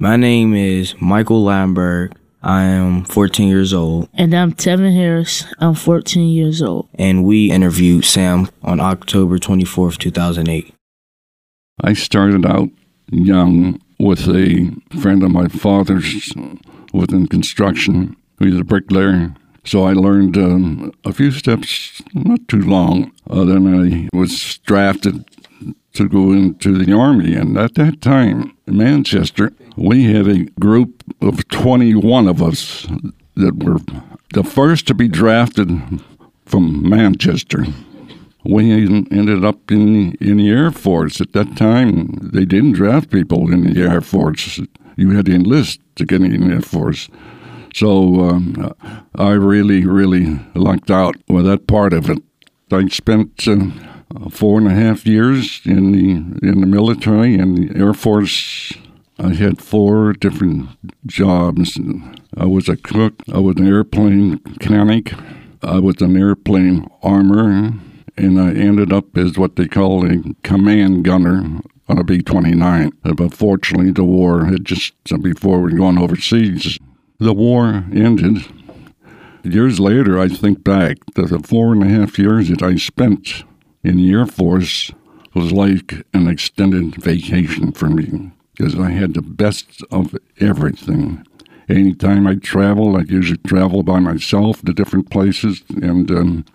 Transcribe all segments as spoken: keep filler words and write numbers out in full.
My name is Michael Lamberg. I am fourteen years old. And I'm Tevin Harris. I'm fourteen years old. And we interviewed Sam on October twenty-fourth, two thousand eight. I started out young with a friend of my father's within construction. He was a bricklayer. So I learned um, a few steps, not too long. Uh, then I was drafted to go into the Army. And at that time, in Manchester, we had a group of twenty-one of us that were the first to be drafted from Manchester. We ended up in, in the Air Force. At that time, they didn't draft people in the Air Force. You had to enlist to get in the Air Force. So um, I really, really lucked out with that part of it. I spent uh, four and a half years in the in the military and the Air Force. I had four different jobs. I was a cook. I was an airplane mechanic. I was an airplane armor. And I ended up as what they call a command gunner on a B twenty-nine. But fortunately, the war had just, before we were going overseas, the war ended. Years later, I think back that the four and a half years that I spent in the Air Force was like an extended vacation for me because I had the best of everything. Anytime I traveled, I usually travel by myself to different places, and um,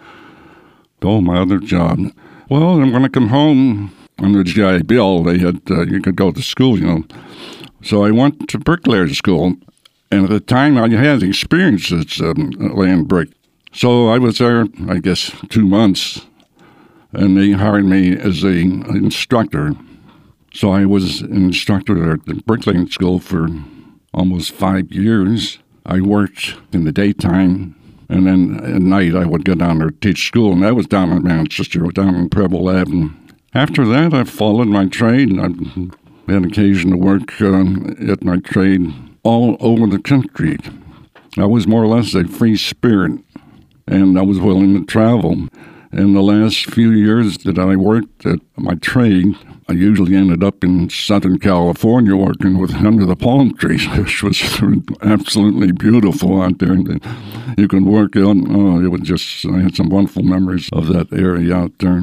oh, my other job. Well, then when I come home under G I Bill, they had uh, you could go to school, you know. So I went to bricklayer school, and at the time I had experience as um, laying brick. So I was there, I guess, two months, and they hired me as a an instructor. So I was an instructor at the bricklaying school for almost five years. I worked in the daytime. And then at night, I would go down there to teach school, and that was down in Manchester, down in Preble Avenue. After that, I followed my trade. I had occasion to work um, at my trade all over the country. I was more or less a free spirit, and I was willing to travel. In the last few years that I worked at my trade, I usually ended up in Southern California working with under the palm trees, which was absolutely beautiful out there. And you can work out. Oh, it was just, I had some wonderful memories of that area out there.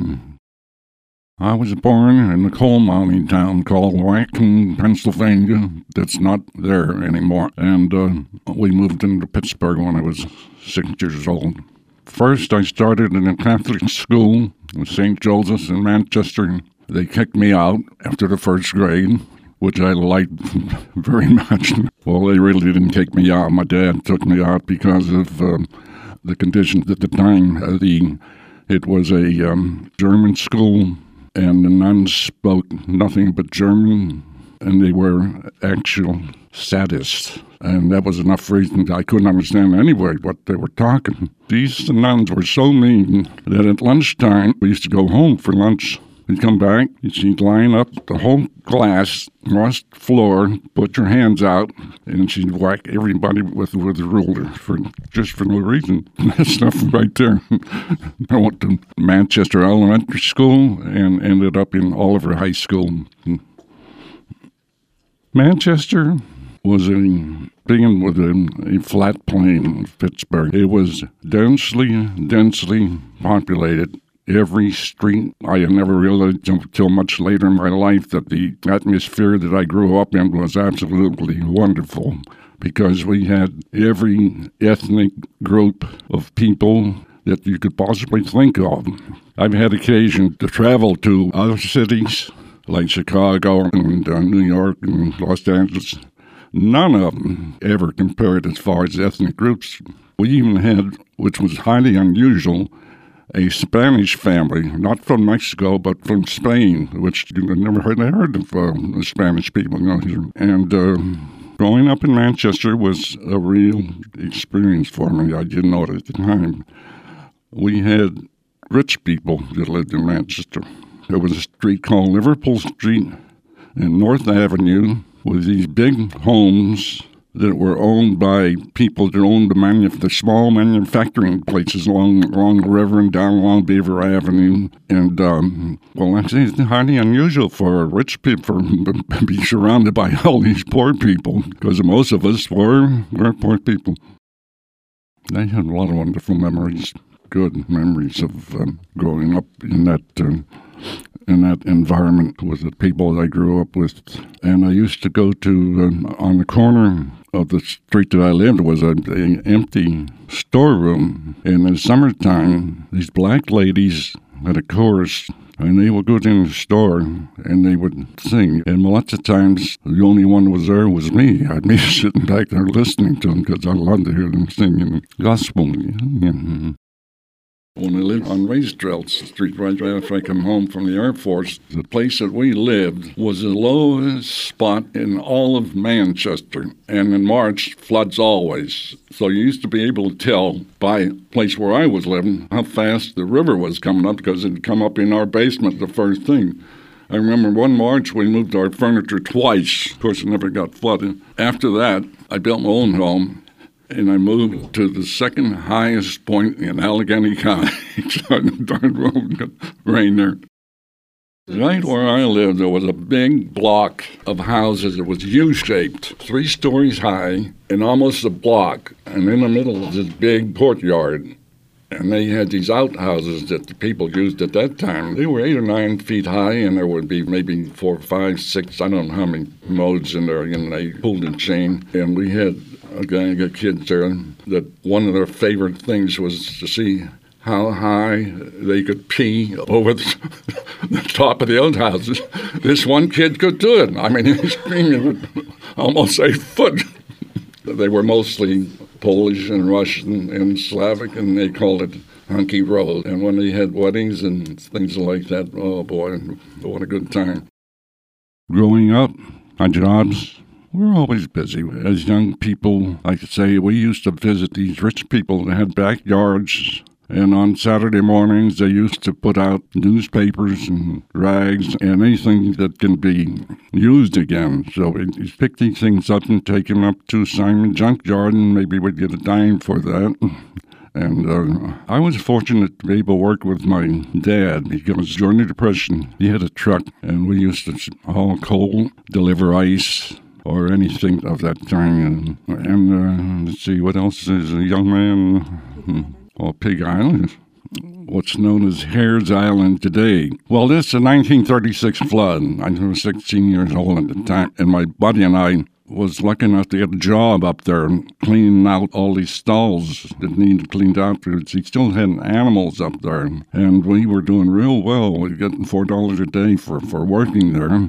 I was born in a coal mining town called Wacom, Pennsylvania. That's not there anymore. And uh, we moved into Pittsburgh when I was six years old. First, I started in a Catholic school in Saint Joseph's in Manchester. They kicked me out after the first grade, which I liked very much. Well, they really didn't kick me out. My dad took me out because of um, the conditions at the time. Uh, the It was a um, German school, and the nuns spoke nothing but German, and they were actual sadists. And that was enough reason I couldn't understand anyway what they were talking. These nuns were so mean that at lunchtime, we used to go home for lunch. You'd come back, she'd line up the whole class across the floor, put your hands out, and she'd whack everybody with, with a ruler for just for no reason. That stuff right there. I went to Manchester Elementary School and ended up in Oliver High School. Manchester was a being with a, a flat plain of Pittsburgh. It was densely, densely populated. Every street, I had never realized until much later in my life that the atmosphere that I grew up in was absolutely wonderful because we had every ethnic group of people that you could possibly think of. I've had occasion to travel to other cities like Chicago and uh, New York and Los Angeles. None of them ever compared as far as ethnic groups. We even had, which was highly unusual, a Spanish family, not from Mexico, but from Spain, which you never heard, heard of uh, the Spanish people. You know, and uh, growing up in Manchester was a real experience for me. I didn't know it at the time. We had rich people that lived in Manchester. There was a street called Liverpool Street and North Avenue with these big homes that were owned by people that owned the, manuf- the small manufacturing places along, along the river and down along Beaver Avenue. And, um, well, that's it's highly unusual for rich people to be surrounded by all these poor people, because most of us were, were poor people. I had a lot of wonderful memories, good memories of um, growing up in that uh, in that environment with the people I grew up with. And I used to go to, um, on the corner of the street that I lived was an empty storeroom. And in the summertime, these black ladies had a chorus, and they would go in the store and they would sing. And lots of times, the only one that was there was me. I'd be sitting back there listening to them because I loved to hear them singing gospel. Yeah. When I lived on Roosevelt Street, right after I come home from the Air Force, the place that we lived was the lowest spot in all of Manchester. And in March, floods always. So you used to be able to tell by the place where I was living how fast the river was coming up, because it'd come up in our basement the first thing. I remember one March we moved our furniture twice. Of course, it never got flooded. After that, I built my own home. And I moved to the second highest point in Allegheny County. Darn well rain there. Right where I lived, there was a big block of houses that was U-shaped, three stories high, and almost a block. And in the middle was this big courtyard. And they had these outhouses that the people used at that time. They were eight or nine feet high, and there would be maybe four, five, six, I don't know how many modes in there, and they pulled a chain. And we had a gang of kids there that one of their favorite things was to see how high they could pee over the, the top of the outhouses. This one kid could do it. I mean, he was screaming almost eight foot. They were mostly Polish and Russian and Slavic, and they called it Hunky Road. And when they had weddings and things like that, oh boy, what a good time. Growing up, my jobs, we're always busy. As young people, like I say, we used to visit these rich people that had backyards. And on Saturday mornings, they used to put out newspapers and rags and anything that can be used again. So we pick these things up and take them up to Simon Junkyard, and maybe we'd get a dime for that. And uh, I was fortunate to be able to work with my dad because during the Depression, he had a truck, and we used to haul coal, deliver ice, or anything of that kind. And, and uh, let's see, what else is a young man? Well, Pig Island, what's known as Hare's Island today. Well, this is a nineteen thirty-six flood. I was sixteen years old at the time, and my buddy and I was lucky enough to get a job up there cleaning out all these stalls that needed cleaned out because he still had animals up there. And we were doing real well. We were getting four dollars a day for, for working there.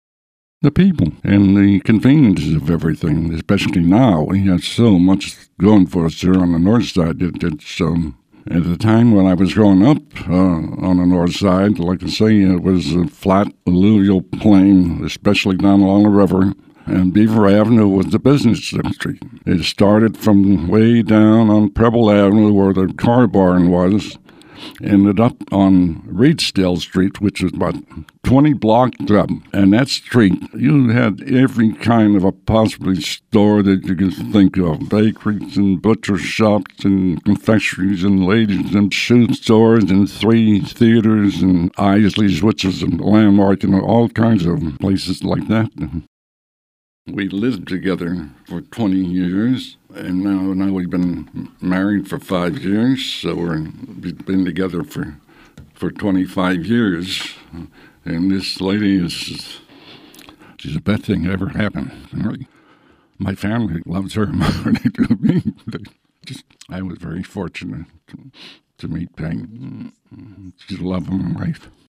The people and the conveniences of everything, especially now. We have so much going for us here on the north side. It, it's, um, at the time when I was growing up uh, on the north side, like I say, it was a flat alluvial plain, especially down along the river. And Beaver Avenue was the business district. It started from way down on Preble Avenue where the car barn was, ended up on Reedsdale Street, which was about twenty blocks up. And that street, you had every kind of a possibly store that you could think of. Bakeries and butcher shops and confectionaries and ladies and shoe stores and three theaters and Isley's, which was a landmark, and all kinds of places like that. We lived together for twenty years, and now now we've been married for five years, so we're, we've been together for for twenty-five years. And this lady is, she's the best thing that ever happened. Really. My family loves her more than they do me. Just, I was very fortunate to, to meet Peg. She's a loving wife.